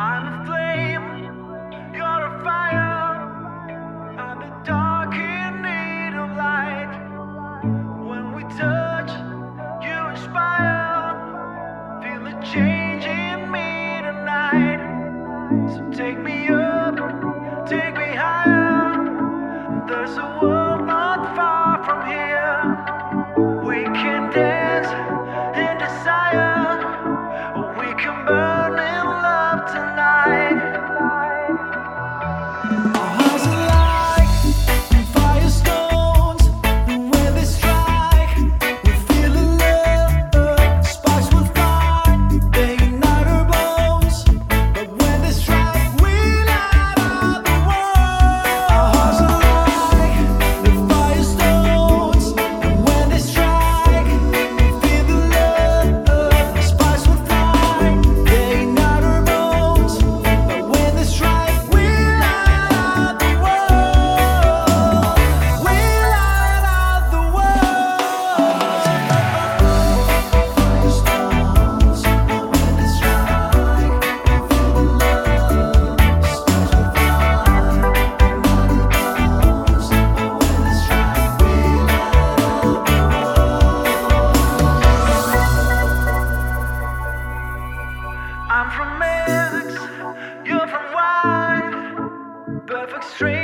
I'm a flame, you're a fire. I'm the dark in need of light. When we touch, you inspire. Feel the change in me tonight. So take me up, take me higher. There's a world not far from here. We can dance in desire. We can burn in love tonight. Our hearts are like firestones, and when they strike, we feel the love. Sparks will fly, they ignite our bones. But when they strike, we light up the world. Our hearts are like firestones, and when they strike, we feel the love. Sparks will fly, they ignite our bones. But when they strike, we light up the world. We light up the world. Firestones, and when they strike, we feel the love. Sparks will fly, ignite our bones. But when they strike, we light up the world. I'm from X, you're from Y. Perfect stranger.